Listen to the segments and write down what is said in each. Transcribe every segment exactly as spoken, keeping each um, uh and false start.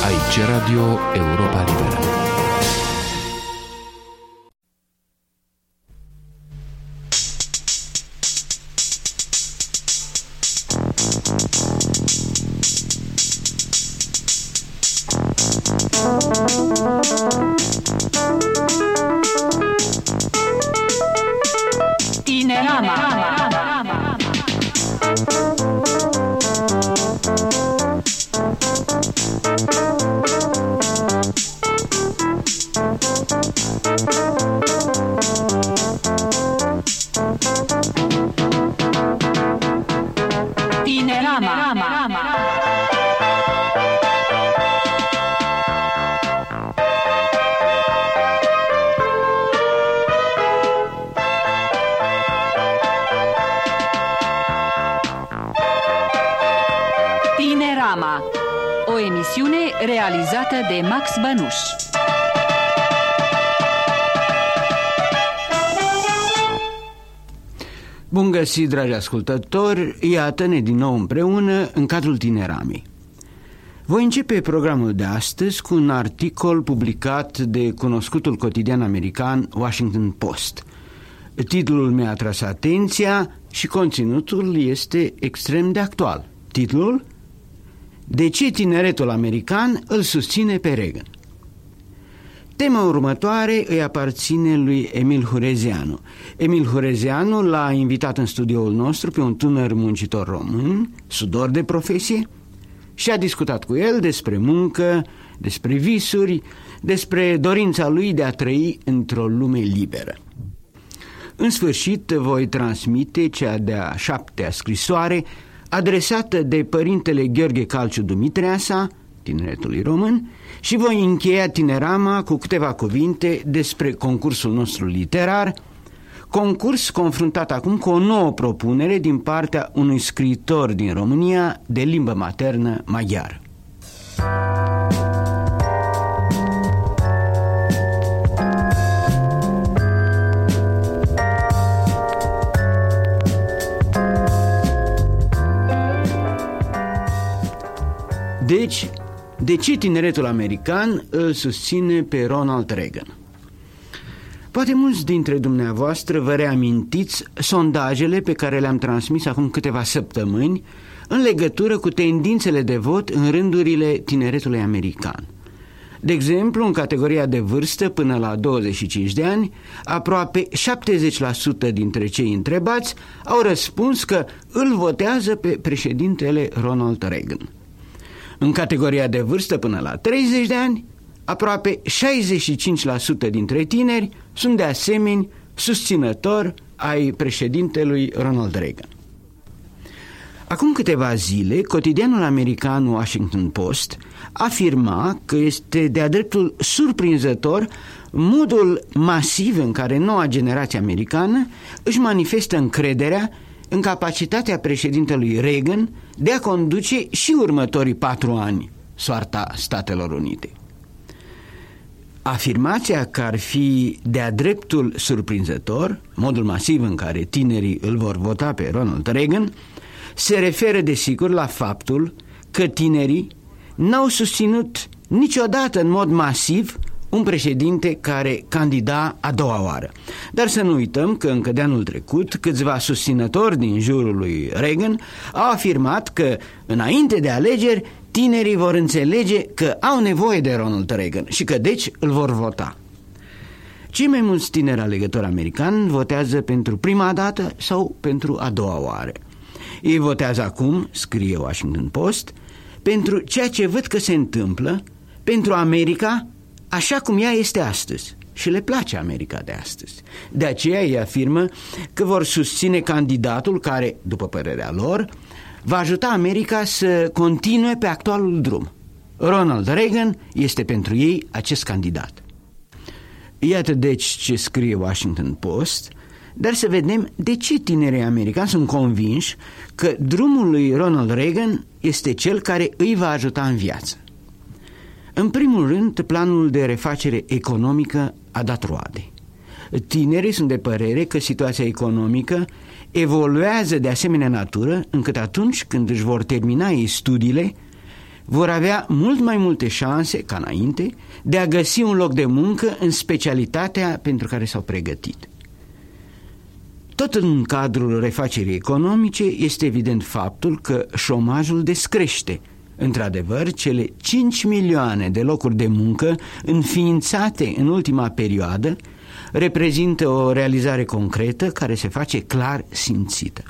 Aici Radio Europa Liberă. Tinerama, o emisiune realizată de Max Bănuș. Bun găsit, dragi ascultători, iată-ne din nou împreună în cadrul Tineramei. Voi începe programul de astăzi cu un articol publicat de cunoscutul cotidian american Washington Post. Titlul mi-a atras atenția și conținutul este extrem de actual. Titlul: De ce tineretul american îl susține pe Reagan? Tema următoare îi aparține lui Emil Hurezeanu. Emil Hurezeanu l-a invitat în studioul nostru pe un tânăr muncitor român, sudor de profesie, și a discutat cu el despre muncă, despre visuri, despre dorința lui de a trăi într-o lume liberă. În sfârșit, voi transmite cea de-a șaptea scrisoare adresată de părintele Gheorghe Calciu Dumitreasa, tineretului român, și voi încheia Tinerama cu câteva cuvinte despre concursul nostru literar, concurs confruntat acum cu o nouă propunere din partea unui scriitor din România de limbă maternă maghiară. Deci, de ce tineretul american îl susține pe Ronald Reagan? Poate mulți dintre dumneavoastră vă reamintiți sondajele pe care le-am transmis acum câteva săptămâni în legătură cu tendințele de vot în rândurile tineretului american. De exemplu, în categoria de vârstă până la douăzeci și cinci de ani, aproape șaptezeci la sută dintre cei întrebați au răspuns că îl votează pe președintele Ronald Reagan. În categoria de vârstă până la treizeci de ani, aproape șaizeci și cinci la sută dintre tineri sunt de asemenea susținători ai președintelui Ronald Reagan. Acum câteva zile, cotidianul american Washington Post afirma că este de-a dreptul surprinzător modul masiv în care noua generație americană își manifestă încrederea în capacitatea președintelui Reagan de a conduce și următorii patru ani soarta Statelor Unite. Afirmația că ar fi de-a dreptul surprinzător modul masiv în care tinerii îl vor vota pe Ronald Reagan se referă desigur la faptul că tinerii n-au susținut niciodată în mod masiv un președinte care candida a doua oară. Dar să nu uităm că încă de anul trecut câțiva susținători din jurul lui Reagan au afirmat că înainte de alegeri tinerii vor înțelege că au nevoie de Ronald Reagan și că deci îl vor vota. Cei mai mulți tineri alegători americani votează pentru prima dată sau pentru a doua oară. Ei votează acum, scrie Washington Post, pentru ceea ce văd că se întâmplă, pentru America așa cum ea este astăzi. Și le place America de astăzi. De aceea ei afirmă că vor susține candidatul care, după părerea lor, va ajuta America să continue pe actualul drum. Ronald Reagan este pentru ei acest candidat. Iată deci ce scrie Washington Post, dar să vedem de ce tinerii americani sunt convinși că drumul lui Ronald Reagan este cel care îi va ajuta în viață. În primul rând, planul de refacere economică a dat roade. Tinerii sunt de părere că situația economică evoluează de asemenea natură încât atunci când își vor termina ei studiile, vor avea mult mai multe șanse ca înainte de a găsi un loc de muncă în specialitatea pentru care s-au pregătit. Tot în cadrul refacerii economice este evident faptul că șomajul descrește. Într-adevăr, cele cinci milioane de locuri de muncă înființate în ultima perioadă reprezintă o realizare concretă care se face clar simțită.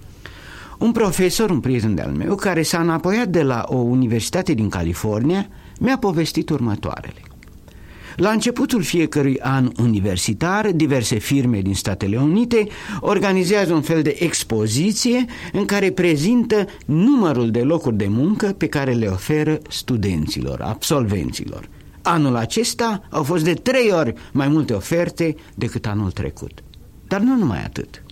Un profesor, un prieten de-al meu, care s-a înapoiat de la o universitate din California, mi-a povestit următoarele. La începutul fiecărui an universitar, diverse firme din Statele Unite organizează un fel de expoziție în care prezintă numărul de locuri de muncă pe care le oferă studenților, absolvenților. Anul acesta au fost de trei ori mai multe oferte decât anul trecut. Dar nu numai atât.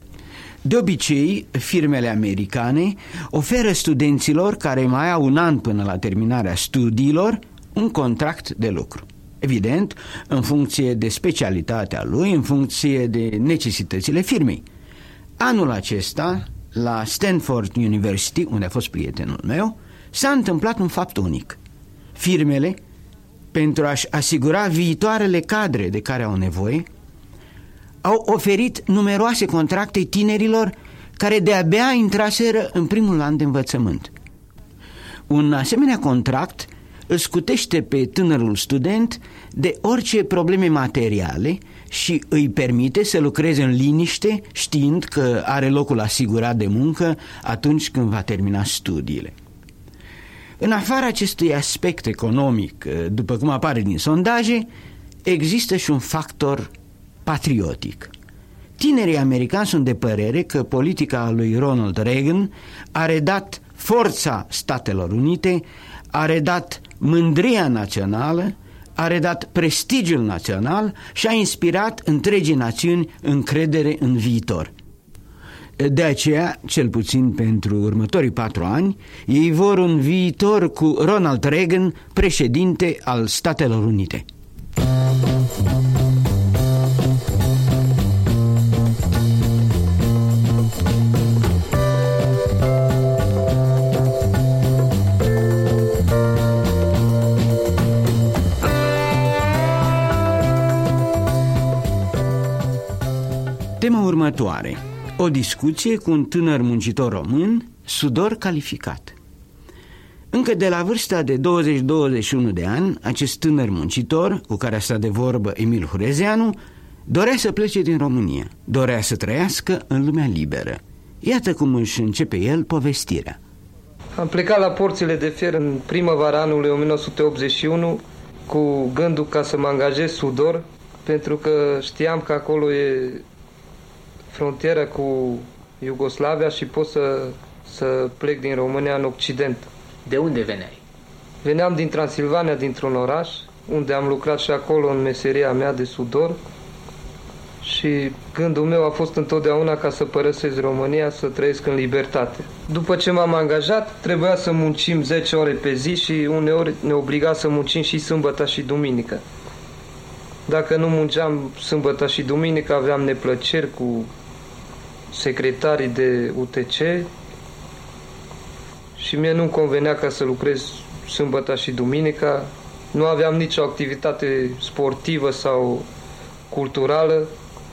De obicei, firmele americane oferă studenților care mai au un an până la terminarea studiilor un contract de lucru. Evident, în funcție de specialitatea lui, în funcție de necesitățile firmei. Anul acesta, la Stanford University, unde a fost prietenul meu, s-a întâmplat un fapt unic. Firmele, pentru a-și asigura viitoarele cadre de care au nevoie, au oferit numeroase contracte tinerilor care de-abia intraseră în primul an de învățământ. Un asemenea contract îl scutește pe tânărul student de orice probleme materiale și îi permite să lucreze în liniște, știind că are locul asigurat de muncă atunci când va termina studiile. În afara acestui aspect economic, după cum apare din sondaje, există și un factor patriotic. Tinerii americani sunt de părere că politica lui Ronald Reagan a redat forța Statelor Unite, a redat mândria națională, a redat prestigiul național și a inspirat întregii națiuni încredere în viitor. De aceea, cel puțin pentru următorii patru ani, ei vor un viitor cu Ronald Reagan, președinte al Statelor Unite. Tema următoare. O discuție cu un tânăr muncitor român, sudor calificat. Încă de la vârsta de douăzeci douăzeci și unu de ani, acest tânăr muncitor, cu care a stat de vorbă Emil Hurezeanu, dorea să plece din România, dorea să trăiască în lumea liberă. Iată cum își începe el povestirea. Am plecat la Porțile de Fier în primăvara anului o mie nouă sute optzeci și unu cu gândul ca să mă angajez sudor, pentru că știam că acolo e frontiera cu Iugoslavia și pot să, să plec din România în Occident. De unde veneai? Veneam din Transilvania, dintr-un oraș, unde am lucrat și acolo în meseria mea de sudor și gândul meu a fost întotdeauna ca să părăsesc România, să trăiesc în libertate. După ce m-am angajat, trebuia să muncim zece ore pe zi și uneori ne obliga să muncim și sâmbătă și duminică. Dacă nu munceam sâmbătă și duminică, aveam neplăceri cu secretarii de U T C și mie nu-mi convenea ca să lucrez sâmbătă și duminica. Nu aveam nicio activitate sportivă sau culturală.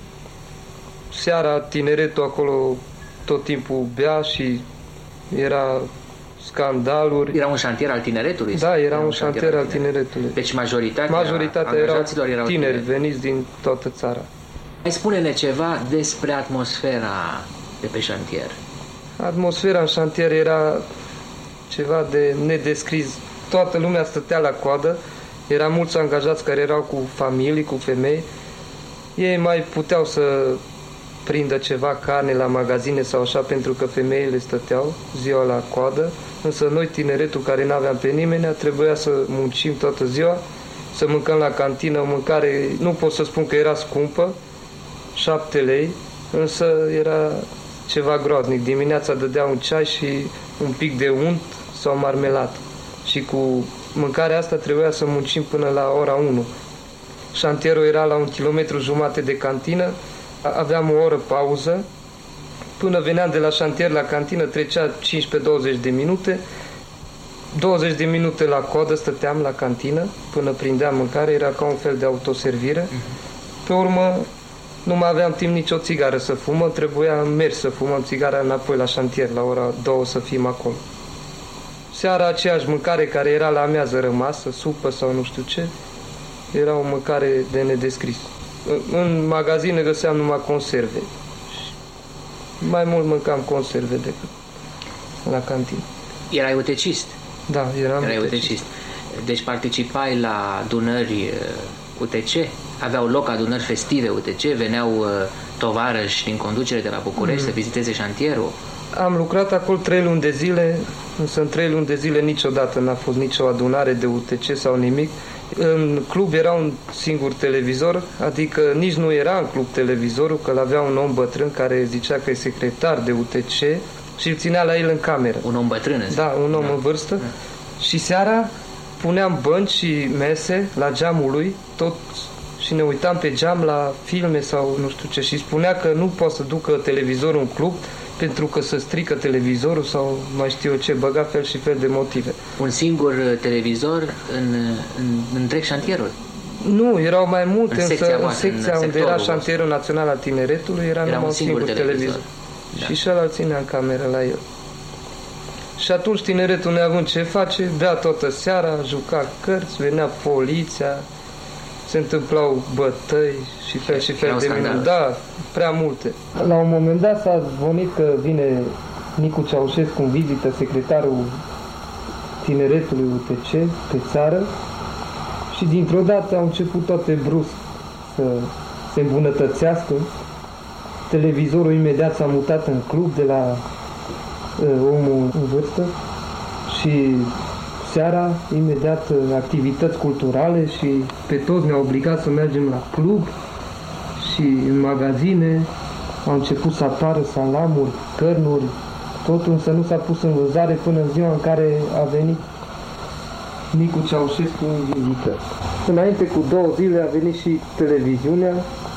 Seara tineretul acolo tot timpul bea și era scandaluri. Era un șantier al tineretului? Da, era, era un șantier, șantier al tineretului. Deci majoritatea, majoritatea erau, erau tineri, tineri veniți din toată țara. Mai spune-ne ceva despre atmosfera de pe șantier. Atmosfera în șantier era ceva de nedescris. Toată lumea stătea la coadă. Era mulți angajați care erau cu familii, cu femei. Ei mai puteau să prindă ceva carne la magazine sau așa, pentru că femeile stăteau ziua la coadă. Însă noi, tineretul care n-aveam pe nimeni, trebuia să muncim toată ziua, să mâncăm la cantină, o mâncare, nu pot să spun că era scumpă, șapte lei, însă era ceva groaznic. Dimineața dădea un ceai și un pic de unt sau marmelat. Și cu mâncarea asta trebuia să muncim până la ora unu. Șantierul era la un kilometru jumate de cantină, aveam o oră pauză. Până veneam de la șantier la cantină trecea cincisprezece douăzeci de minute. douăzeci de minute la coadă stăteam la cantină până prindeam mâncare, era ca un fel de autoservire. Pe urmă nu mai aveam timp nici o țigară să fumă, trebuia mers să fumăm țigara înapoi la șantier, la ora două să fim acolo. Seara aceeași mâncare care era la amiază rămasă, supă sau nu știu ce, era o mâncare de nedescris. În magazine găseam numai conserve. Mai mult mâncam conserve decât la cantină. Erai utecist? Da, eram Erai utecist. utecist. Deci participai la adunări U T C? Aveau loc adunări festive U T C? Veneau uh, tovarăși din conducere de la București mm. să viziteze șantierul? Am lucrat acolo trei luni de zile, însă în trei luni de zile niciodată n-a fost nicio adunare de U T C sau nimic. În club era un singur televizor, adică nici nu era în club televizorul, că l-avea un om bătrân care zicea că e secretar de U T C și îl ținea la el în cameră. Un om bătrân? Da, un om da. în vârstă. Da. Și seara puneam bănci și mese la geamul lui, tot, și ne uitam pe geam la filme sau nu știu ce, și spunea că nu poate să ducă televizorul în club pentru că se strică televizorul sau mai știu eu ce, băga fel și fel de motive. Un singur televizor în, în, în întreg șantierul? Nu, erau mai multe, în însă secția, în voastră, secția în unde era șantierul național al tineretului era, era numai un singur, singur televizor. televizor. Da. Și și ăla îl ținea în cameră la el. Și atunci tineretul, neavând ce face, bea toată seara, juca cărți, venea poliția, se întâmplau bătăi și fel și fel de minuni. Da, prea multe. La un moment dat s-a zvonit că vine Nicu Ceaușescu în vizită, secretarul tineretului U T C pe țară, și dintr-o dată au început toate brusc să se îmbunătățească. Televizorul imediat s-a mutat în club de la uh, omul în vârstă și seara, imediat, activități culturale și pe toți ne-au obligat să mergem la club și în magazine. Au început să apară salamuri, cărnuri, totul, însă nu s-a pus în vânzare până în ziua în care a venit Nicu Ceaușescu în vizită. Înainte cu două zile a venit și televiziunea,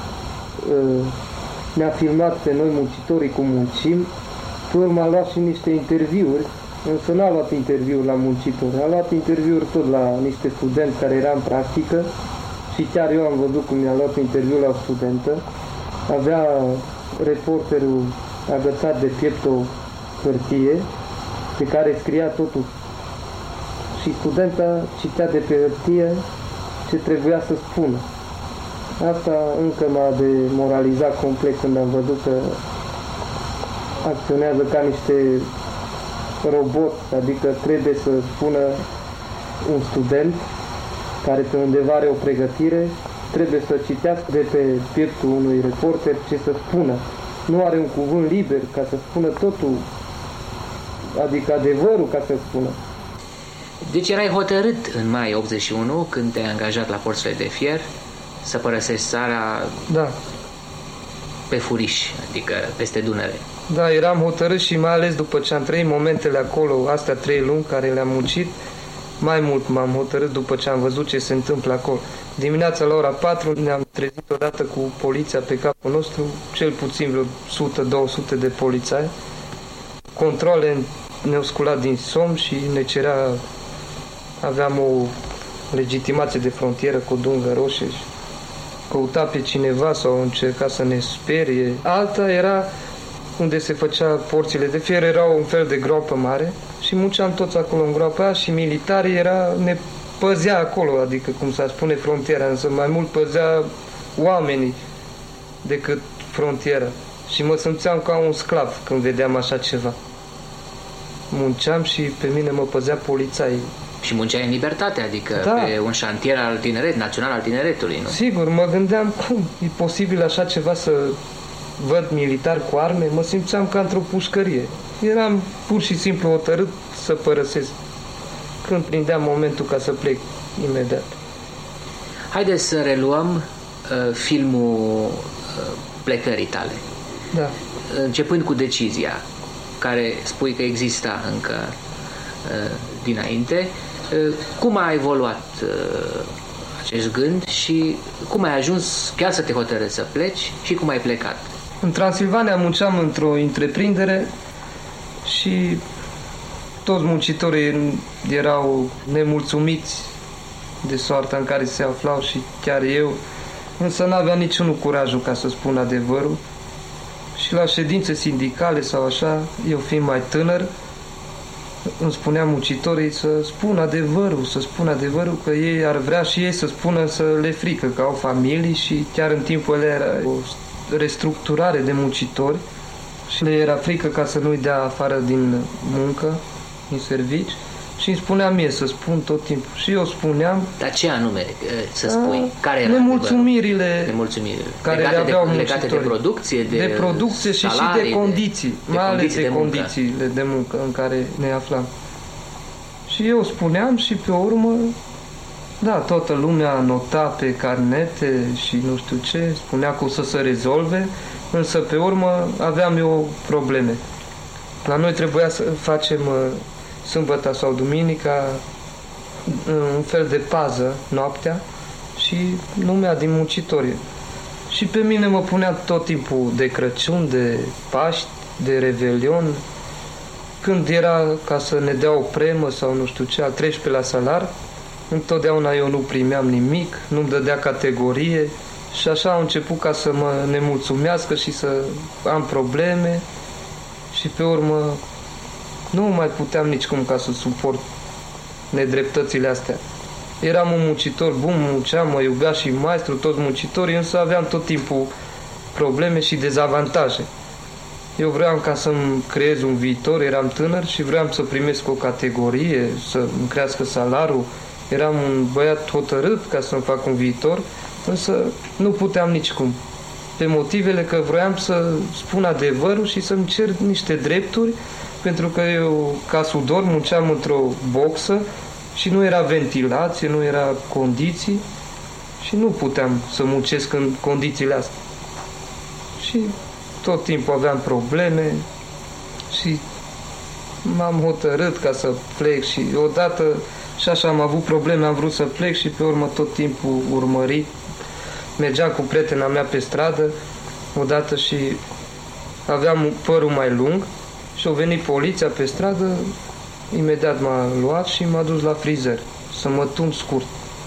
ne-a filmat pe noi muncitorii cum muncim, pe urmă a luat și niște interviuri, însă n-a luat interviuri la muncitori, a luat interviuri tot la niște studenți care era în practică și chiar eu am văzut cum mi-a luat interviul la o studentă. Avea reporterul agățat de piept o hârtie pe care scria totul și studenta citea de pe hârtie ce trebuia să spună. Asta încă m-a demoralizat complet când am văzut că acționează ca niște robot, adică trebuie să spună un student care pe undeva are o pregătire, trebuie să citească de pe pieptul unui reporter ce să spună. Nu are un cuvânt liber ca să spună totul, adică adevărul ca să spună. Deci erai hotărât în mai optzeci și unu, când te-ai angajat la Forțele de Fier, să părăsești țara, da, pe furiș, adică peste Dunăre. Da, eram hotărât și mai ales după ce am trăit momentele acolo, astea trei luni care le-am muncit, mai mult m-am hotărât după ce am văzut ce se întâmplă acolo. Dimineața la ora patru ne-am trezit odată cu poliția pe capul nostru, cel puțin vreo o sută două sute de polițai. Controle ne-au sculat din somn și ne cerea, aveam o legitimație de frontieră cu o dungă roșie și căuta pe cineva sau încerca să ne sperie. Alta era unde se făcea porțile de fier, era un fel de groapă mare și munceam toți acolo în groapa aia și militarii era, ne păzea acolo, adică cum s-ar spune frontiera, însă mai mult păzea oamenii decât frontiera. Și mă simțeam ca un sclav când vedeam așa ceva. Munceam și pe mine mă păzea polițaii. Și munceai în libertate, adică da, pe un șantier al tineret, național al tineretului, nu? Sigur, mă gândeam cum e posibil așa ceva să văd militari cu arme, mă simțeam ca într-o pușcărie. Eram pur și simplu hotărât să părăsesc când prindeam momentul ca să plec imediat. Haideți să reluăm uh, filmul uh, plecării tale. Da. Începând cu decizia, care spui că exista încă uh, dinainte, uh, cum a evoluat uh, acest gând și cum ai ajuns chiar să te hotărăști să pleci și cum ai plecat? În Transilvania munceam într-o întreprindere și toți muncitorii erau nemulțumiți de soarta în care se aflau și chiar eu, însă n-avea niciunul curajul ca să spun adevărul. Și la ședințe sindicale sau așa, eu fiind mai tânăr, îmi spunea muncitorii să spun adevărul, să spun adevărul, că ei ar vrea și ei să spună, să le frică, că au familii și chiar în timpul ăla era o restructurare de muncitori și le era frică ca să nu-i dea afară din muncă, din servici. Și îmi spunea mie să spun tot timpul. Și eu spuneam... Dar ce anume să spui? A, care era nemulțumirile, nemulțumirile care legate le aveau de, muncitorii. Legate de producție, de, de producție și, salarii, și de condiții, de, mai de ales de, de condițiile de muncă în care ne aflam. Și eu spuneam și pe urmă, da, toată lumea nota pe carnete și nu știu ce, spunea că o să se rezolve, însă pe urmă aveam eu probleme. La noi trebuia să facem sâmbătă sau duminica un fel de pază noaptea și lumea din muncitori. Și pe mine mă punea tot timpul de Crăciun, de Paști, de Revelion, când era ca să ne dea o premă sau nu știu ce, al treisprezecelea salar, întotdeauna eu nu primeam nimic, nu-mi dădea categorie și așa au început ca să mă nemulțumească și să am probleme și pe urmă nu mai puteam nicicum ca să suport nedreptățile astea. Eram un muncitor bun, munceam, mă iubea și maestru, toți muncitorii, însă aveam tot timpul probleme și dezavantaje. Eu vreau ca să-mi creez un viitor, eram tânăr și vreau să primesc o categorie, să-mi crească salariul. Eram un băiat hotărât ca să-mi fac un viitor, însă nu puteam nicicum. Pe motivele că vroiam să spun adevărul și să-mi cer niște drepturi, pentru că eu, ca sudor, munceam într-o boxă și nu era ventilație, nu era condiții și nu puteam să muncesc în condițiile astea. Și tot timpul aveam probleme și m-am hotărât ca să plec și odată și așa am avut probleme, am vrut să plec și pe urmă tot timpul urmărit. Mergeam cu prietena mea pe stradă odată și aveam părul mai lung și a venit poliția pe stradă, imediat m-a luat și m-a dus la frizer să mă tund scurt.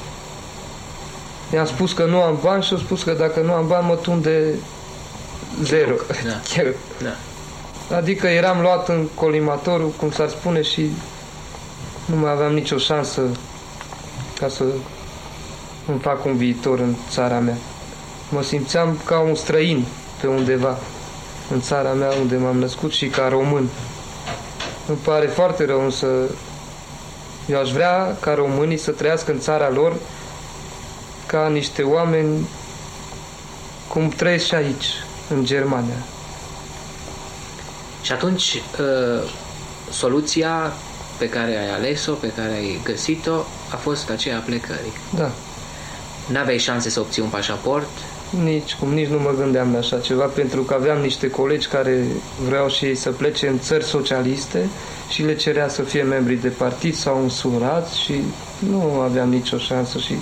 I-am spus că nu am bani și a spus că dacă nu am bani mă tund de zero. Da. Chiar. Da. Adică eram luat în colimatorul, cum s-ar spune, și nu mai aveam nicio șansă ca să îmi fac un viitor în țara mea. Mă simțeam ca un străin pe undeva în țara mea unde m-am născut și ca român. Îmi pare foarte rău, însă eu aș vrea ca românii să trăiască în țara lor ca niște oameni cum trăiesc și aici, în Germania. Și atunci, soluția pe care ai ales-o, pe care ai găsit-o, a fost aceea a plecării. Da. N-aveai șanse să obții un pașaport? Nici cum, nici nu mă gândeam la așa ceva, pentru că aveam niște colegi care vreau și ei să plece în țări socialiste și le cerea să fie membri de partid sau însurați și nu aveam nicio șansă și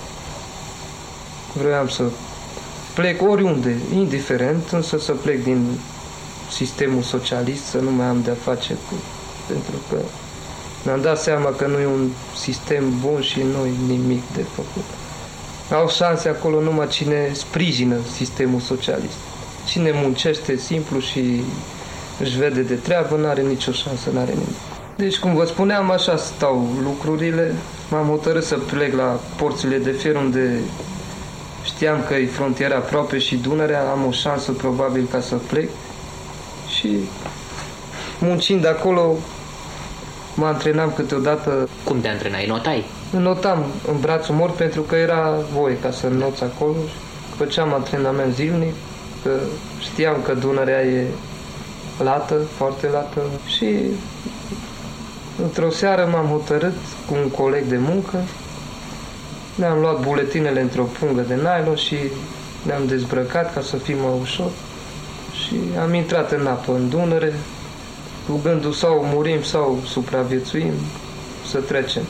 vreau să plec oriunde, indiferent, însă să plec din sistemul socialist, să nu mai am de-a face cu... pentru că mi-am dat seama că nu e un sistem bun și nu e nimic de făcut. Au șanse acolo numai cine sprijină sistemul socialist. Cine muncește simplu și își vede de treabă, n-are nicio șansă, n-are nimic. Deci, cum vă spuneam, așa stau lucrurile. M-am hotărât să plec la porțile de fier, unde știam că e frontiera aproape și Dunărea, am o șansă probabil ca să plec. Și muncind acolo, mă antrenam câteodată. Cum te antrenai? Notai? Notam în brațul mort pentru că era voie ca să noți acolo. Făceam antrenament zilnic, că știam că Dunărea e lată, foarte lată. Și într-o seară m-am hotărât cu un coleg de muncă. Ne-am luat buletinele într-o pungă de nylon și ne-am dezbrăcat ca să fim mai ușor. Și am intrat în apă, în Dunăre, cu gândul sau murim sau supraviețuim, să trecem.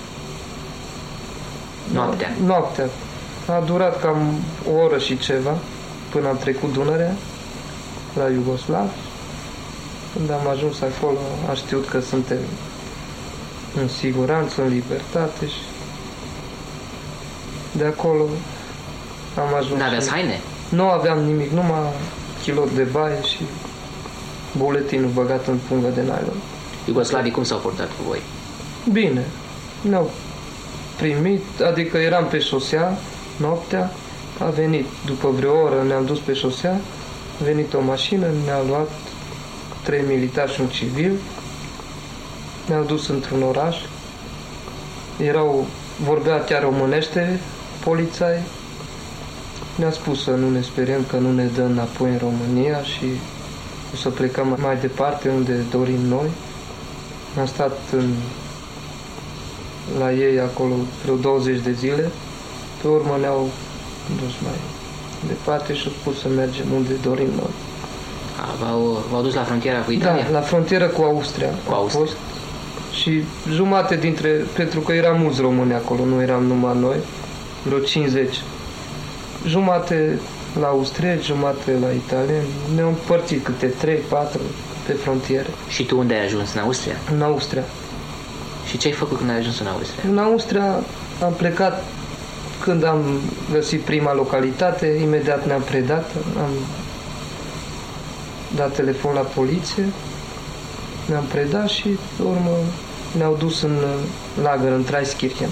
Noaptea? Noaptea. A durat cam o oră și ceva până am trecut Dunărea la Iugoslav. Când am ajuns acolo, am știut că suntem în siguranță, în libertate și de acolo am ajuns. N-aveați haine? Nu aveam nimic, numai kilot de baie și buletinul băgat în pungă de nylon. Iugoslavii cum s-au purtat cu voi? Bine, ne-au primit, adică eram pe șosea noaptea, a venit, după vreo oră ne-am dus pe șosea, a venit o mașină, ne-a luat trei militari și un civil, ne-au dus într-un oraș, erau, vorbea chiar românește, polițai, ne-a spus să nu ne speriem că nu ne dă înapoi în România și o să plecăm mai departe unde dorim noi. Am stat în, la ei acolo vreo douăzeci de zile, pe urmă ne-au dus mai departe și au spus să mergem unde dorim noi. A, v-au, v-au dus la frontiera cu Italia? Da, la frontieră cu Austria. Cu Austria. Fost. Și jumate dintre, pentru că eram mulți români acolo, nu eram numai noi, vreo cincizeci. Jumate la austrieci, jumate la italieni, ne-au împărțit câte trei patru pe frontiere. Și tu unde ai ajuns? În Austria? În Austria. Și ce ai făcut când ai ajuns în Austria? În Austria am plecat când am găsit prima localitate, imediat ne-am predat, am dat telefon la poliție, ne-am predat și pe urmă ne-au dus în lagăr, în Traiskirchen.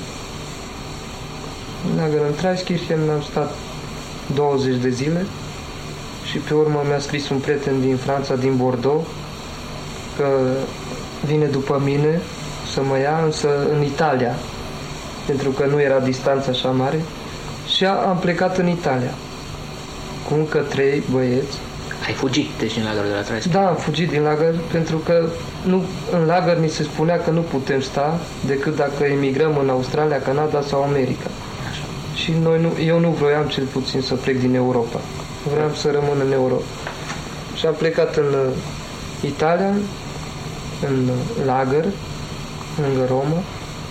În lagăr, în Traiskirchen am stat douăzeci de zile și pe urmă mi-a scris un prieten din Franța, din Bordeaux, că vine după mine să mă ia, însă în Italia, pentru că nu era distanța așa mare, și am plecat în Italia cu încă trei băieți. Ai fugit, deci, din lagărul de la Traiskirchen? Da, am fugit din lagăr, pentru că nu, în lagăr ni se spunea că nu putem sta decât dacă emigrăm în Australia, Canada sau America. Așa. Și noi nu, eu nu vroiam cel puțin să plec din Europa. Vreau să rămân în Europa. Și am plecat în uh, Italia, în uh, lagăr, lângă Roma.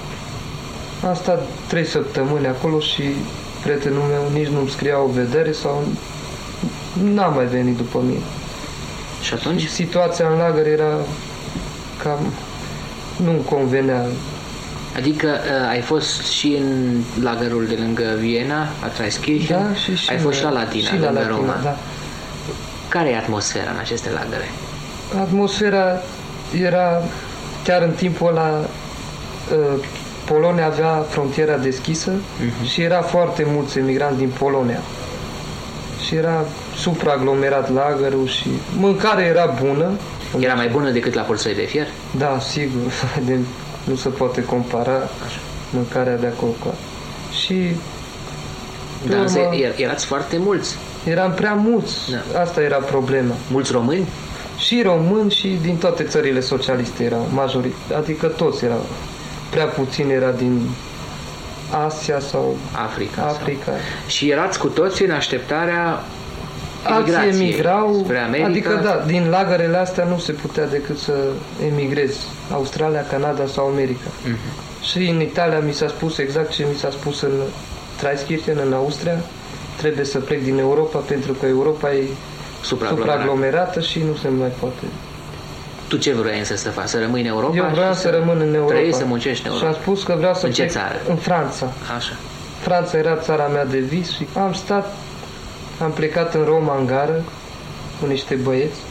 Am stat trei săptămâni acolo și prietenul meu nici nu-mi scria o vedere sau n-a mai venit după mine. Și atunci? Și situația în lagăr era cam... nu-mi convenea. Adică uh, ai fost și în lagărul de lângă Viena, la Traiskirchen, Da, și, și ai fost și la Latina, și la lângă Latina, Roma. Da. Care e atmosfera în aceste lagăre? Atmosfera era chiar în timpul ăla, uh, Polonia avea frontiera deschisă uh-huh. și era foarte mulți emigranți din Polonia. Și era supraaglomerat lagărul și mâncarea era bună. Era mai bună decât la Porțoi de Fier? Da, sigur. De, nu se poate compara Așa. mâncarea de acolo. Și Dar urmă, er, erați foarte mulți. eram prea mulți. Da. Asta era problema. Mulți români? Și români și din toate țările socialiste erau majorit. Adică toți erau. Prea puțin era din Asia sau Africa. Africa. Sau... Și erați cu toții în așteptarea Alții emigrației emigrau, spre America? adică da, din lagărele astea nu se putea decât să emigrezi. Australia, Canada sau America. Uh-huh. Și în Italia mi s-a spus exact ce mi s-a spus în Traiskirchen, în Austria. Trebuie să plec din Europa pentru că Europa e supraaglomerată și nu se mai poate. Tu ce vroiai însă să faci? Să rămâi în Europa? Eu vreau să, să rămân în Europa. Trăiești, să muncești în Europa. Și am spus că vreau să în ce plec țară? În Franța. Așa. Franța era țara mea de vis și am stat, am plecat în Roma în gară cu niște băieți.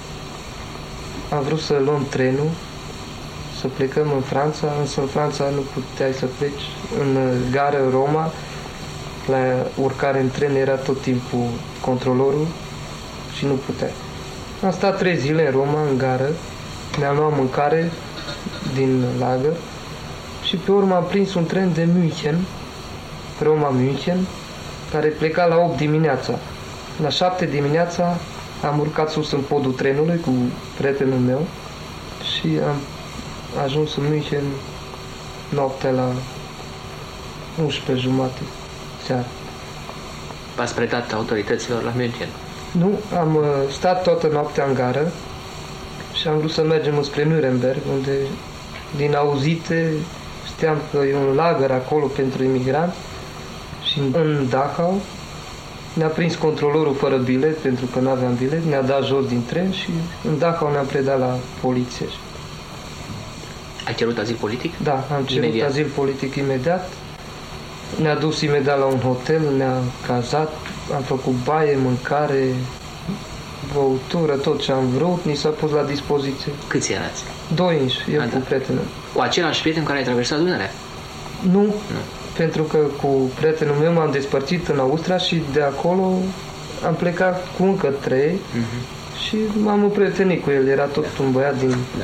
Am vrut să luăm trenul, să plecăm în Franța, însă în Franța nu puteai să pleci. În gară, în Roma, la urcare în tren era tot timpul controlorul și nu puteai. Am stat trei zile în Roma, în gară, ne-am luat mâncare din lagăr și pe urmă am prins un tren de München, Roma-München, care pleca la opt dimineața. La șapte dimineața am urcat sus în podul trenului cu prietenul meu și am ajuns în München noaptea la unsprezece jumate seara. V-ați predat autorităților la München? Nu, am stat toată noaptea în gară și am vrut să mergem înspre Nuremberg, unde din auzite știam că e un lagăr acolo pentru imigranți și în Dachau ne-a prins controlorul fără bilet, pentru că nu aveam bilet, ne-a dat jos din tren și în Dachau ne-am predat la poliție. Ai cerut azil politic? Da, am cerut Imediat. azil politic imediat. Ne-a dus imediat la un hotel, ne-a cazat, am făcut baie, mâncare, băutură, tot ce am vrut, ni s-a pus la dispoziție. Câți erați? Doi inși, eu A, cu da. prietenul. Cu același prieten care ai traversat Dunărea? Nu, Nu. pentru că cu prietenul meu m-am despărțit în Austria și de acolo am plecat cu încă trei Uh-huh. și m-am împrietenit cu el. Era tot un băiat din Da.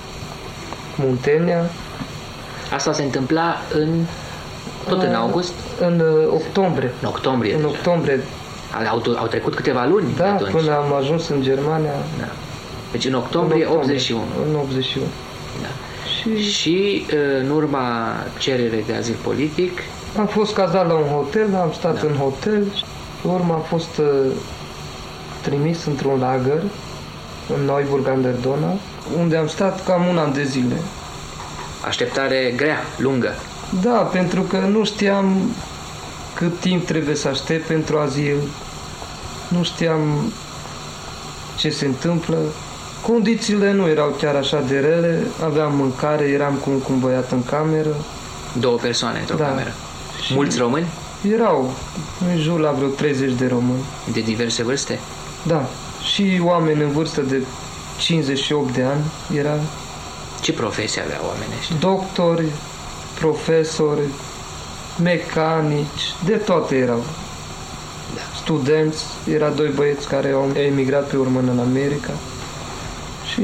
Muntenia. Asta se întâmpla în... tot în august? În uh, octombrie. În octombrie În deja. octombrie, Au, au trecut câteva luni de da, atunci. până am ajuns în Germania. Da. Deci în octombrie, în octombrie optzeci și unu. În optzeci și unu. Da. Și Și în urma cererei de azil politic, am fost cazat la un hotel, am stat Da. în hotel și pe urmă am fost uh, trimis într-un lagăr în Neuburg an der Donau, unde am stat cam un an de zile. așteptare grea, lungă. Da, pentru că nu știam cât timp trebuie să aștept pentru azil, nu știam ce se întâmplă. Condițiile nu erau chiar așa de rele, aveam mâncare, eram cu, cu un băiat în cameră. Două persoane într-o Da. cameră. Și Mulți români? erau în jur la vreo treizeci de români. De diverse vârste? Da, și oameni în vârstă de cincizeci și opt de ani, era Ce profesie aveau oamenii ăștia? doctori, profesori, mecanici, de toate erau. Da. Studenți, era doi băieți care au emigrat pe urmă în America. Și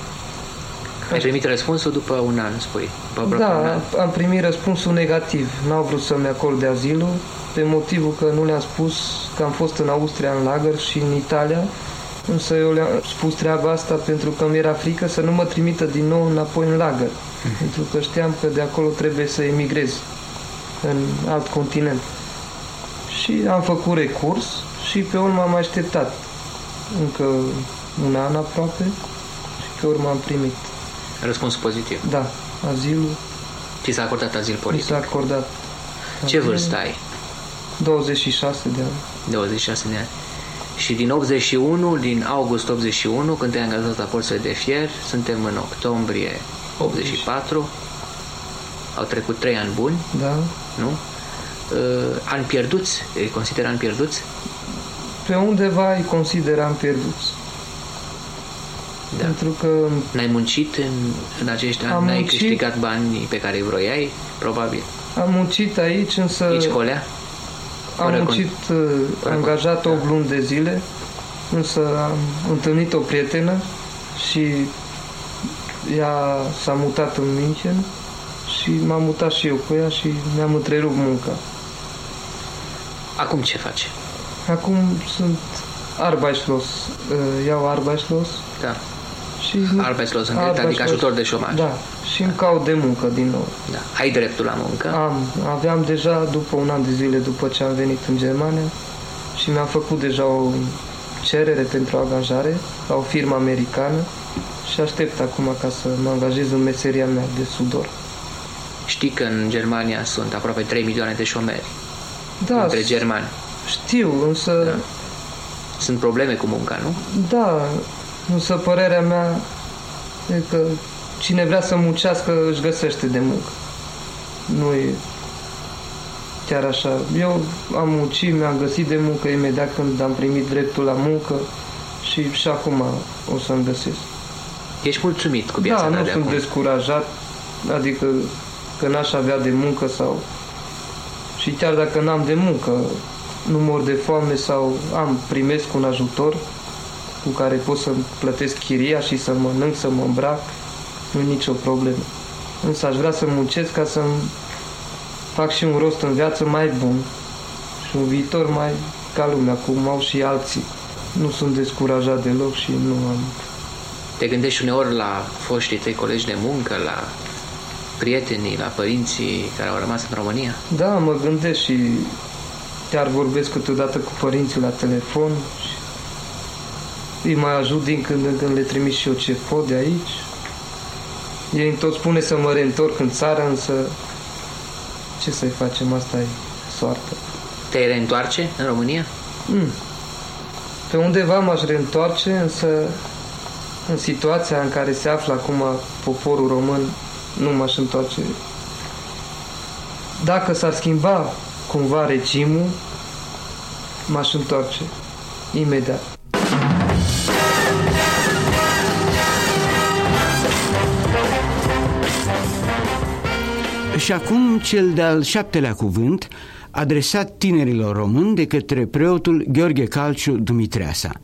Ai primit răspunsul după un an, spui? După aproape un an. da, am primit răspunsul negativ. N-au vrut să-mi acorde azilul pe motivul că nu le-am spus că am fost în Austria în lagăr și în Italia, însă eu le-am spus treaba asta pentru că mi-era frică să nu mă trimită din nou înapoi în lagăr, Mhm. pentru că știam că de acolo trebuie să emigrez în alt continent. Și am făcut recurs și pe urmă am așteptat încă un an aproape și pe urmă am primit. Răspuns pozitiv. Da, azilul Ți s-a acordat azil mi politic. s-a acordat. Ce vârstă ai? douăzeci și șase de ani. douăzeci și șase de ani. Și din optzeci și unu, din august optzeci și unu, când te-ai angajat la Porțile de Fier, suntem în octombrie optzeci și patru. Au trecut trei ani buni, Da. nu? Uh, ani pierduți? Îi consider ani pierduți? Pe undeva îi consideram pierduți. Da. Pentru că N-ai muncit în, în acești ani? Am N-ai muncit. câștigat banii pe care îi vroiai? Probabil. am muncit aici, însă Nici colea? am fără muncit uh, fără angajat con- opt luni de zile, însă am întâlnit o prietenă și ea s-a mutat în München și m-am mutat și eu cu ea și mi-am întrerupt munca. Acum ce faci? Acum sunt Arbeitslos, uh, iau Arbeitslos Da. și Arbeitslos în Creta, adică ajutor de șomaj. Da, și îmi caut de muncă din nou. Da. Ai dreptul la muncă? Am, aveam deja după un an de zile după ce am venit în Germania și mi-am făcut deja o cerere pentru angajare la o firmă americană și aștept acum ca să mă angajez în meseria mea de sudor. Știi că în Germania sunt aproape trei milioane de șomeri Da, între germani. știu, însă Da. Sunt probleme cu munca, nu? da, însă părerea mea e că cine vrea să muncească își găsește de muncă. Nu e chiar așa. Eu am muncit, mi-am găsit de muncă imediat când am primit dreptul la muncă și și acum o să-mi găsesc. Ești mulțumit cu viața Da, ta nu de sunt acum? descurajat, adică că n-aș avea de muncă sau... Și chiar dacă n-am de muncă, nu mor de foame sau am, primesc un ajutor cu care pot să-mi plătesc chiria și să mănânc, să mă îmbrac, nu e nicio problemă. Însă aș vrea să muncesc ca să-mi fac și un rost în viață mai bun și un viitor mai ca lumea, cum au și alții. Nu sunt descurajat deloc și nu am... Te gândești uneori la foștii tăi colegi de muncă, la prietenii, la părinții care au rămas în România? Da, mă gândesc și chiar vorbesc câteodată cu părinții la telefon și îi mai ajut din când în când, le trimit și eu ce pot de aici. Ei îmi tot spune să mă reîntorc în țară, însă ce să-i facem, asta e soartă. Te-ai reîntoarce în România? Mm. Pe undeva m-aș reîntoarce, însă în situația în care se află acum poporul român, nu m-aș întoarce. Dacă s-ar schimba cumva regimul, m-aș întoarce imediat. Și acum cel de-al șaptelea cuvânt, adresat tinerilor români de către preotul Gheorghe Calciu Dumitreasa.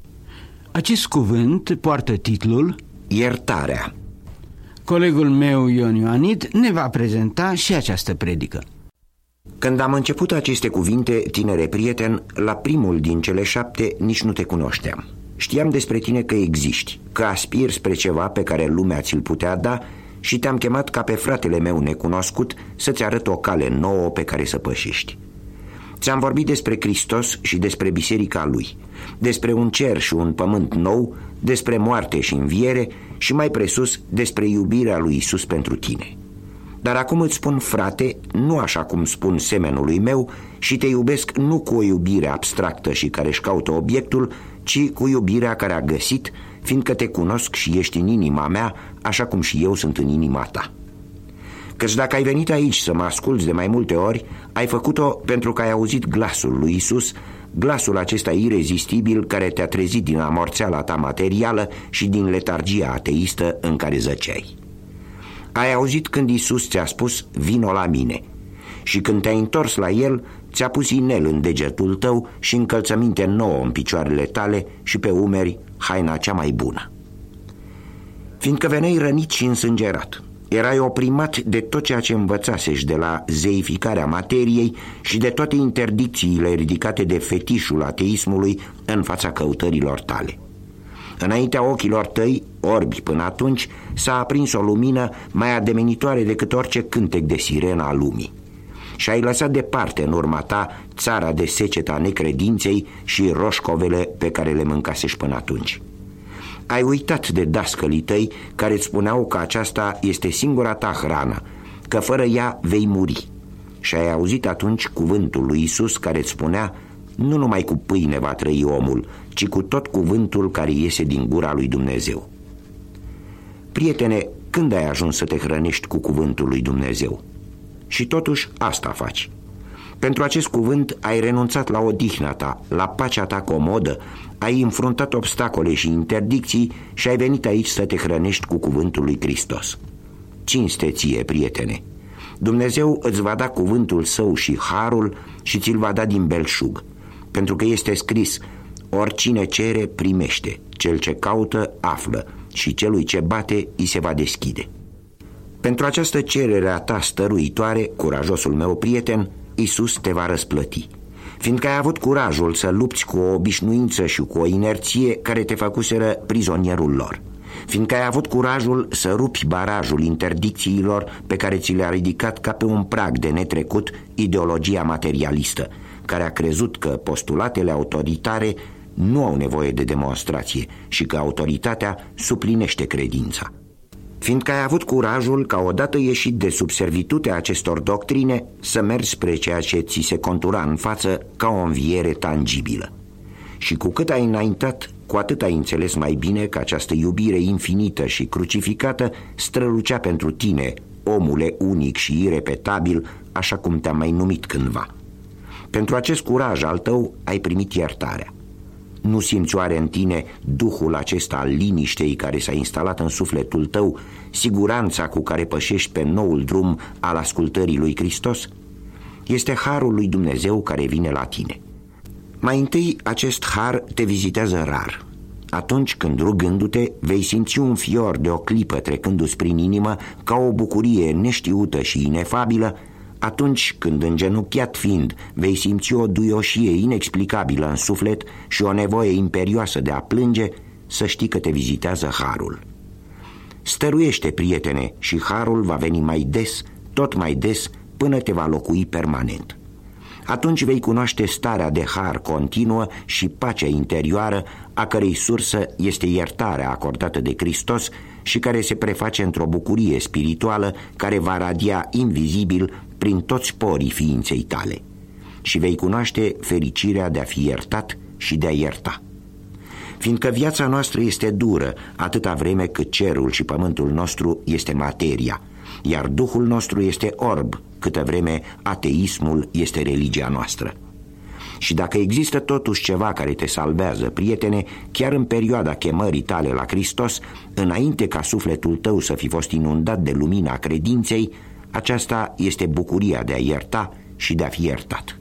Acest cuvânt poartă titlul Iertarea. Colegul meu Ion Ioanid ne va prezenta și această predică. Când am început aceste cuvinte, tinere prieten, la primul din cele șapte nici nu te cunoșteam. Știam despre tine că existi, că aspiri spre ceva pe care lumea ți-l putea da și te-am chemat ca pe fratele meu necunoscut să-ți arăt o cale nouă pe care să pășești. Ți-am vorbit despre Hristos și despre biserica Lui, despre un cer și un pământ nou, despre moarte și înviere și mai presus despre iubirea lui Iisus pentru tine. Dar acum îți spun, frate, nu așa cum spun semenului meu, și te iubesc nu cu o iubire abstractă și care își caută obiectul, ci cu iubirea care a găsit, fiindcă te cunosc și ești în inima mea, așa cum și eu sunt în inima ta. Căci dacă ai venit aici să mă asculți de mai multe ori, ai făcut-o pentru că ai auzit glasul lui Iisus, glasul acesta irezistibil care te-a trezit din amorțeala ta materială și din letargia ateistă în care zăceai. Ai auzit când Iisus ți-a spus, vino la mine, și când te-ai întors la El, ți-a pus inel în degetul tău și încălțăminte nouă în picioarele tale și pe umeri haina cea mai bună. Fiindcă veneai rănit și însângerat, erai oprimat de tot ceea ce învățasești de la zeificarea materiei și de toate interdicțiile ridicate de fetișul ateismului în fața căutărilor tale. Înaintea ochilor tăi, orbi până atunci, s-a aprins o lumină mai ademenitoare decât orice cântec de sirenă a lumii. Și ai lăsat departe în urma ta țara de seceta necredinței și roșcovele pe care le mâncasești până atunci. Ai uitat de dascălii tăi care îți spuneau că aceasta este singura ta hrană, că fără ea vei muri. Și ai auzit atunci cuvântul lui Iisus care îți spunea, nu numai cu pâine va trăi omul, ci cu tot cuvântul care iese din gura lui Dumnezeu. Prietene, când ai ajuns să te hrănești cu cuvântul lui Dumnezeu? Și totuși asta faci. Pentru acest cuvânt ai renunțat la odihna ta, la pacea ta comodă, ai înfruntat obstacole și interdicții și ai venit aici să te hrănești cu cuvântul lui Hristos. Cinste ție, prietene! Dumnezeu îți va da cuvântul său și harul și ți-l va da din belșug, pentru că este scris, oricine cere, primește, cel ce caută, află și celui ce bate, îi se va deschide. Pentru această cerere a ta stăruitoare, curajosul meu prieten, Iisus te va răsplăti, fiindcă ai avut curajul să lupți cu o obișnuință și cu o inerție care te făcuseră prizonierul lor, fiindcă ai avut curajul să rupi barajul interdicțiilor pe care ți le-a ridicat ca pe un prag de netrecut ideologia materialistă, care a crezut că postulatele autoritare nu au nevoie de demonstrație și că autoritatea suplinește credința. Fiindcă ai avut curajul, ca odată ieșit de sub servitutea acestor doctrine, să mergi spre ceea ce ți se contura în față ca o înviere tangibilă. Și cu cât ai înaintat, cu atât ai înțeles mai bine că această iubire infinită și crucificată strălucea pentru tine, omule unic și irepetabil, așa cum te-am mai numit cândva. Pentru acest curaj al tău ai primit iertarea. Nu simți oare în tine duhul acesta al liniștei care s-a instalat în sufletul tău, siguranța cu care pășești pe noul drum al ascultării lui Hristos? Este harul lui Dumnezeu care vine la tine. Mai întâi, acest har te vizitează rar. Atunci când, rugându-te, vei simți un fior de o clipă trecându-ți prin inimă ca o bucurie neștiută și inefabilă, atunci când, îngenunchiat fiind, vei simți o duioșie inexplicabilă în suflet și o nevoie imperioasă de a plânge, să știi că te vizitează harul. Stăruiește, prietene, și harul va veni mai des, tot mai des, până te va locui permanent. Atunci vei cunoaște starea de har continuă și pacea interioară, a cărei sursă este iertarea acordată de Hristos și care se preface într-o bucurie spirituală care va radia invizibil prin toți porii ființei tale. Și vei cunoaște fericirea de a fi iertat și de a ierta. Fiindcă viața noastră este dură atâta vreme cât cerul și pământul nostru este materia, iar Duhul nostru este orb, câtă vreme ateismul este religia noastră. Și dacă există totuși ceva care te salvează, prietene, chiar în perioada chemării tale la Hristos, înainte ca sufletul tău să fi fost inundat de lumina credinței, aceasta este bucuria de a ierta și de a fi iertat.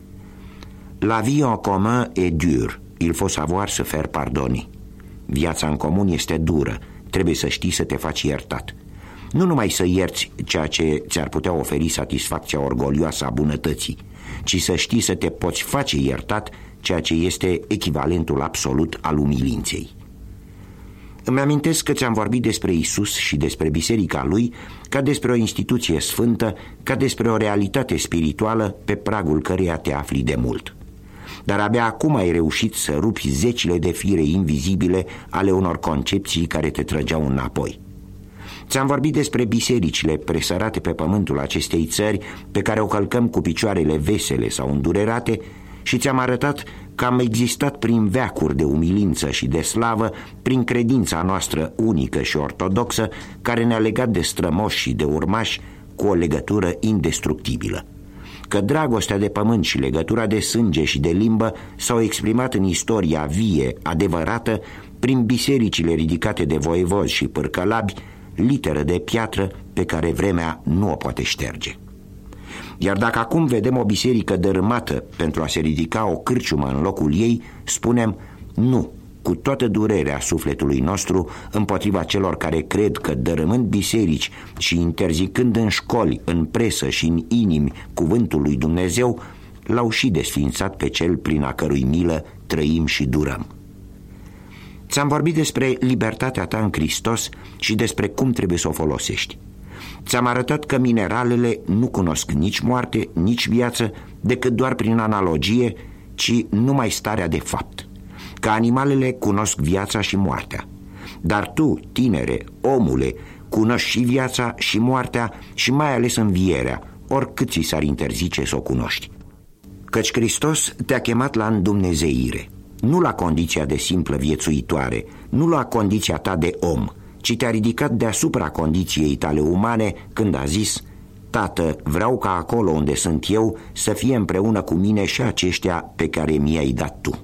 La vie en commun est dure, il faut savoir se faire pardonner. Viața în comun este dură, trebuie să știi să te faci iertat. Nu numai să ierți ceea ce ți-ar putea oferi satisfacția orgolioasă a bunătății, ci să știi să te poți face iertat, ceea ce este echivalentul absolut al umilinței. Îmi amintesc că ți-am vorbit despre Isus și despre biserica lui ca despre o instituție sfântă, ca despre o realitate spirituală pe pragul căreia te afli de mult. Dar abia acum ai reușit să rupi zecile de fire invizibile ale unor concepții care te trăgeau înapoi. Ți-am vorbit despre bisericile presărate pe pământul acestei țări, pe care o călcăm cu picioarele vesele sau îndurerate, și ți-am arătat că am existat prin veacuri de umilință și de slavă, prin credința noastră unică și ortodoxă, care ne-a legat de strămoși și de urmași cu o legătură indestructibilă. Că dragostea de pământ și legătura de sânge și de limbă s-au exprimat în istoria vie, adevărată, prin bisericile ridicate de voievozi și pârcălabi, literă de piatră pe care vremea nu o poate șterge. Iar dacă acum vedem o biserică dărâmată pentru a se ridica o cârciumă în locul ei, spunem nu, cu toată durerea sufletului nostru, împotriva celor care cred că dărâmând biserici și interzicând în școli, în presă și în inimi cuvântul lui Dumnezeu, l-au și desfințat pe cel prin a cărui milă trăim și durăm. Ți-am vorbit despre libertatea ta în Hristos și despre cum trebuie să o folosești. Ți-am arătat că mineralele nu cunosc nici moarte, nici viață, decât doar prin analogie, ci numai starea de fapt. Că animalele cunosc viața și moartea. Dar tu, tinere, omule, cunoști și viața și moartea și mai ales învierea, oricât ți s-ar interzice să o cunoști. Căci Hristos te-a chemat la îndumnezeire, nu la condiția de simplă viețuitoare, nu la condiția ta de om, ci te-a ridicat deasupra condiției tale umane când a zis: Tată, vreau ca acolo unde sunt eu să fie împreună cu mine și aceștia pe care mi-ai dat tu.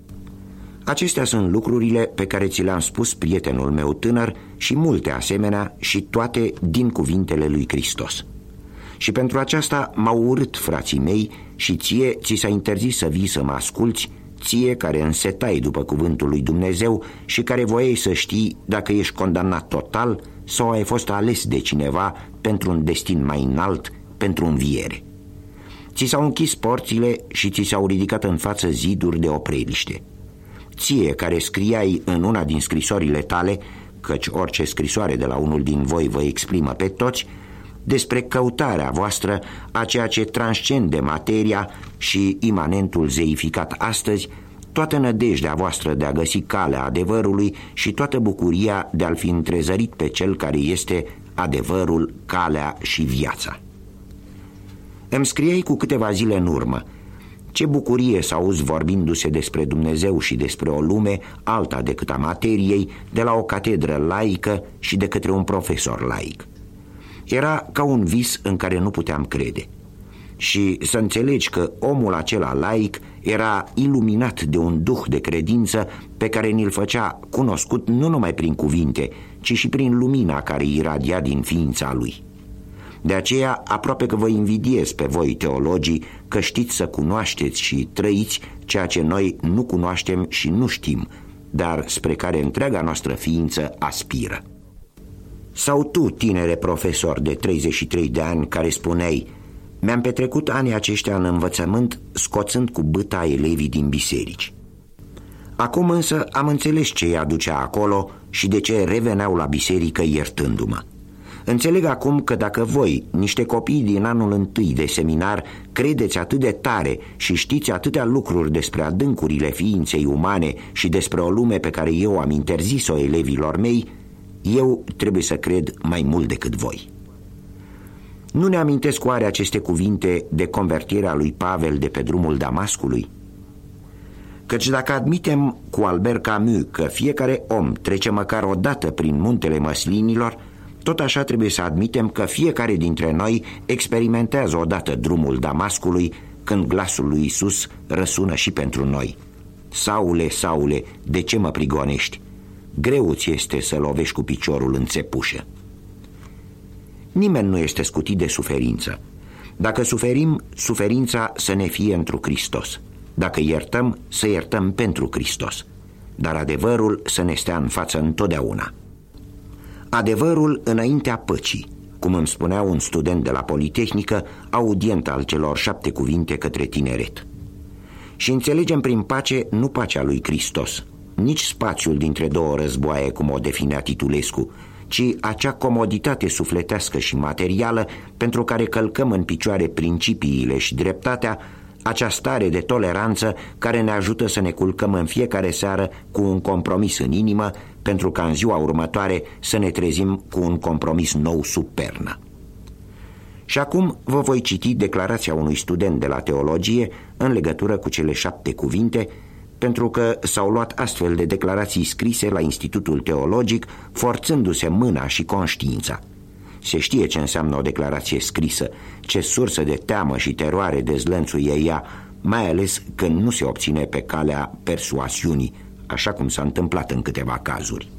Acestea sunt lucrurile pe care ți le-am spus, prietenul meu tânăr, și multe asemenea, și toate din cuvintele lui Hristos. Și pentru aceasta m-au urât frații mei și ție ți s-a interzis să vii să mă asculți, ție care însetai după cuvântul lui Dumnezeu și care voiai să știi dacă ești condamnat total sau ai fost ales de cineva pentru un destin mai înalt, pentru înviere. Ți s-au închis porțile și ți s-au ridicat în față ziduri de opreliște. Ție care scriai în una din scrisorile tale, căci orice scrisoare de la unul din voi vă exprimă pe toți, despre căutarea voastră a ceea ce transcende materia și imanentul zeificat astăzi, toată nădejdea voastră de a găsi calea adevărului și toată bucuria de a-l fi întrezărit pe cel care este adevărul, calea și viața. Îmi scriei cu câteva zile în urmă: ce bucurie să auzi vorbindu-se despre Dumnezeu și despre o lume alta decât a materiei, de la o catedră laică și de către un profesor laic. Era ca un vis în care nu puteam crede. Și să înțelegi că omul acela laic era iluminat de un duh de credință pe care ni-l făcea cunoscut nu numai prin cuvinte, ci și prin lumina care iradia din ființa lui. De aceea aproape că vă invidiez pe voi, teologii, că știți să cunoașteți și trăiți ceea ce noi nu cunoaștem și nu știm, dar spre care întreaga noastră ființă aspiră. Sau tu, tinere profesor de treizeci și trei de ani, care spuneai: mi-am petrecut anii aceștia în învățământ scoțând cu bâta elevii din biserici. Acum însă am înțeles ce îi aducea acolo și de ce reveneau la biserică iertându-mă. Înțeleg acum că dacă voi, niște copii din anul întâi de seminar, credeți atât de tare și știți atâtea lucruri despre adâncurile ființei umane și despre o lume pe care eu am interzis-o elevilor mei, eu trebuie să cred mai mult decât voi. Nu ne amintesc oare aceste cuvinte de convertirea lui Pavel de pe drumul Damascului? Căci dacă admitem cu Albert Camus că fiecare om trece măcar o dată prin muntele măslinilor, Tot așa trebuie să admitem că fiecare dintre noi experimentează odată drumul Damascului, când glasul lui Iisus răsună și pentru noi: Saule, Saule, de ce mă prigonești? Greu ți este să lovești cu piciorul în țepușă. Nimeni nu este scutit de suferință. Dacă suferim, suferința să ne fie întru Hristos. Dacă iertăm, să iertăm pentru Hristos. Dar adevărul să ne stea în față întotdeauna. Adevărul înaintea păcii, cum îmi spunea un student de la Politehnică, audient al celor șapte cuvinte către tineret. Și înțelegem prin pace nu pacea lui Hristos, nici spațiul dintre două războaie, cum o definea Titulescu, ci acea comoditate sufletească și materială pentru care călcăm în picioare principiile și dreptatea, acea stare de toleranță care ne ajută să ne culcăm în fiecare seară cu un compromis în inimă, pentru ca în ziua următoare să ne trezim cu un compromis nou sub pernă. Și acum vă voi citi declarația unui student de la teologie în legătură cu cele șapte cuvinte, pentru că s-au luat astfel de declarații scrise la Institutul Teologic, forțându-se mâna și conștiința. Se știe ce înseamnă o declarație scrisă, ce sursă de teamă și teroare dezlănțuie ea, mai ales când nu se obține pe calea persuasiunii, așa cum s-a întâmplat în câteva cazuri.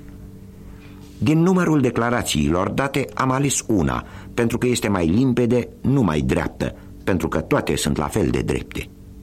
Din numărul declarațiilor date am ales una, pentru că este mai limpede, nu mai dreaptă, pentru că toate sunt la fel de drepte.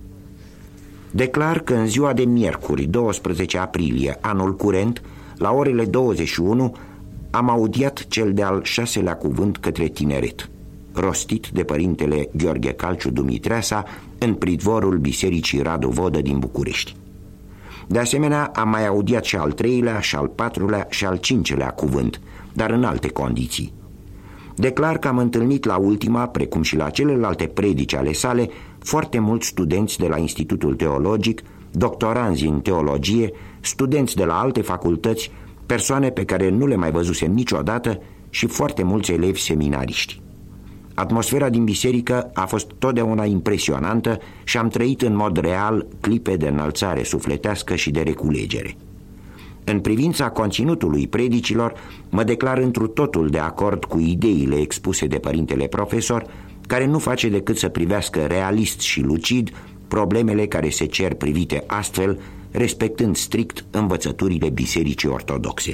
Declar că în ziua de miercuri, doisprezece aprilie, anul curent, la orele douăzeci și unu, am audiat cel de-al șaselea cuvânt către tineret, rostit de părintele Gheorghe Calciu Dumitreasa în pridvorul Bisericii Radu Vodă din București. De asemenea, am mai audiat și al treilea, și al patrulea, și al cincelea cuvânt, dar în alte condiții. Declar că am întâlnit la ultima, precum și la celelalte predici ale sale, foarte mulți studenți de la Institutul Teologic, doctoranzi în teologie, studenți de la alte facultăți, persoane pe care nu le mai văzusem niciodată și foarte mulți elevi seminariști. Atmosfera din biserică a fost totdeauna impresionantă și am trăit în mod real clipe de înălțare sufletească și de reculegere. În privința conținutului predicilor, mă declar întru totul de acord cu ideile expuse de părintele profesor, care nu face decât să privească realist și lucid problemele care se cer privite astfel, respectând strict învățăturile Bisericii Ortodoxe.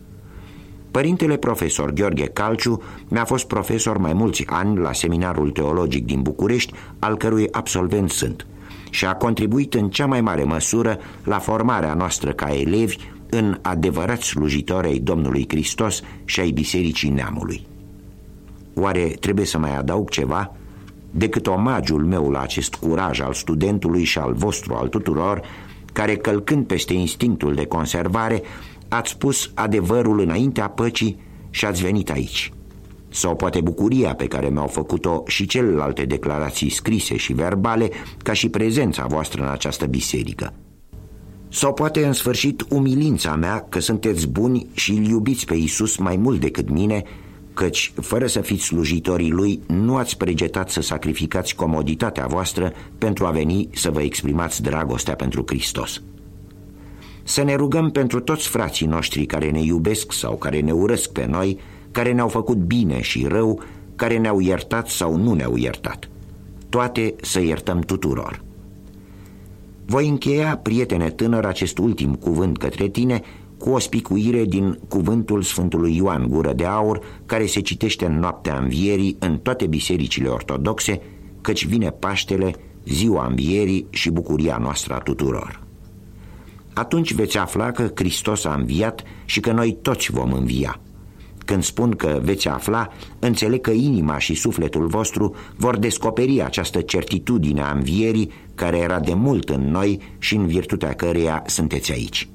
Părintele profesor Gheorghe Calciu mi-a fost profesor mai mulți ani la Seminarul Teologic din București, al cărui absolvent sunt, și a contribuit în cea mai mare măsură la formarea noastră ca elevi în adevărați slujitori ai Domnului Hristos și ai Bisericii Neamului. Oare trebuie să mai adaug ceva? Decât omagiul meu la acest curaj al studentului și al vostru, al tuturor, care, călcând peste instinctul de conservare, ați spus adevărul înaintea păcii și ați venit aici. Sau poate bucuria pe care mi-au făcut-o și celelalte declarații scrise și verbale, ca și prezența voastră în această biserică. Sau poate, în sfârșit, umilința mea că sunteți buni și îl iubiți pe Iisus mai mult decât mine, căci, fără să fiți slujitorii Lui, nu ați pregetat să sacrificați comoditatea voastră pentru a veni să vă exprimați dragostea pentru Hristos. Să ne rugăm pentru toți frații noștri care ne iubesc sau care ne urăsc pe noi, care ne-au făcut bine și rău, care ne-au iertat sau nu ne-au iertat. Toate să iertăm tuturor. Voi încheia, prietene tânăr, acest ultim cuvânt către tine cu o spicuire din cuvântul Sfântului Ioan Gură de Aur, care se citește în noaptea învierii în toate bisericile ortodoxe, căci vine Paștele, ziua învierii și bucuria noastră a tuturor. Atunci veți afla că Hristos a înviat și că noi toți vom învia. Când spun că veți afla, înțeleg că inima și sufletul vostru vor descoperi această certitudine a învierii care era de mult în noi și în virtutea căreia sunteți aici.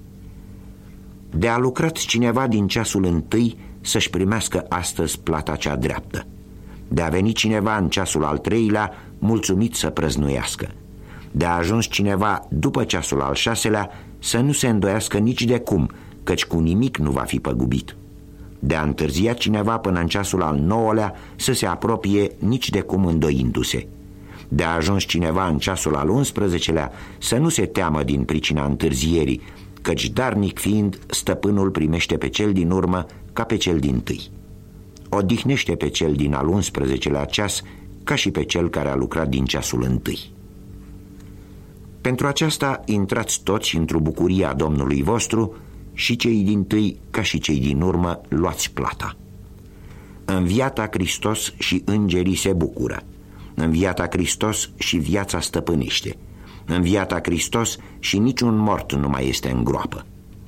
De a lucrat cineva din ceasul întâi să-și primească astăzi plata cea dreaptă. De a venit cineva în ceasul al treilea mulțumit să prăznuiască. De a ajuns cineva după ceasul al șaselea să nu se îndoiască nici de cum, căci cu nimic nu va fi păgubit. De a întârzia cineva până în ceasul al nouălea să se apropie nici de cum îndoindu-se. De a ajuns cineva în ceasul al unsprezecelea să nu se teamă din pricina întârzierii, căci darnic fiind, stăpânul primește pe cel din urmă ca pe cel dintâi. Odihnește pe cel din al unsprezecelea ceas ca și pe cel care a lucrat din ceasul întâi. Pentru aceasta intrați toți într-o bucurie a Domnului vostru, și cei dintâi ca și cei din urmă luați plata. Înviata Hristos și îngerii se bucură. Înviata Hristos și viața stăpânește. Înviata Hristos și niciun mort nu mai este în groapă.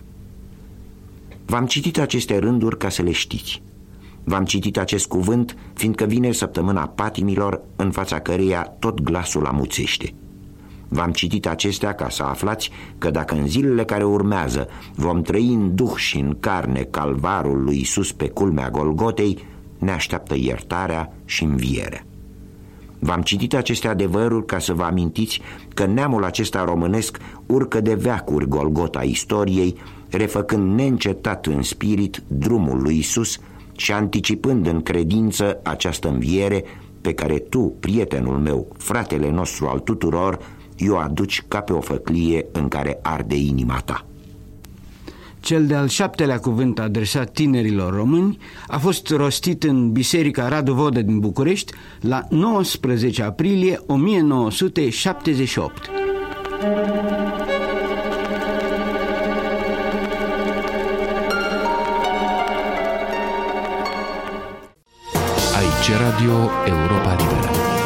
V-am citit aceste rânduri ca să le știți. V-am citit acest cuvânt fiindcă vine săptămâna patimilor, în fața căreia tot glasul amuțește. V-am citit acestea ca să aflați că dacă în zilele care urmează vom trăi în duh și în carne calvarul lui Iisus pe culmea Golgotei, ne așteaptă iertarea și învierea. V-am citit aceste adevăruri ca să vă amintiți că neamul acesta românesc urcă de veacuri Golgota istoriei, refăcând neîncetat în spirit drumul lui Iisus și anticipând în credință această înviere pe care tu, prietenul meu, fratele nostru al tuturor, i-o aduci ca pe o făclie în care arde inima ta. Cel de-al șaptelea cuvânt adresat tinerilor români a fost rostit în Biserica Radu Vodă din București la nouăsprezece aprilie o mie nouă sute șaptezeci și opt. Aici Radio Europa Liberă.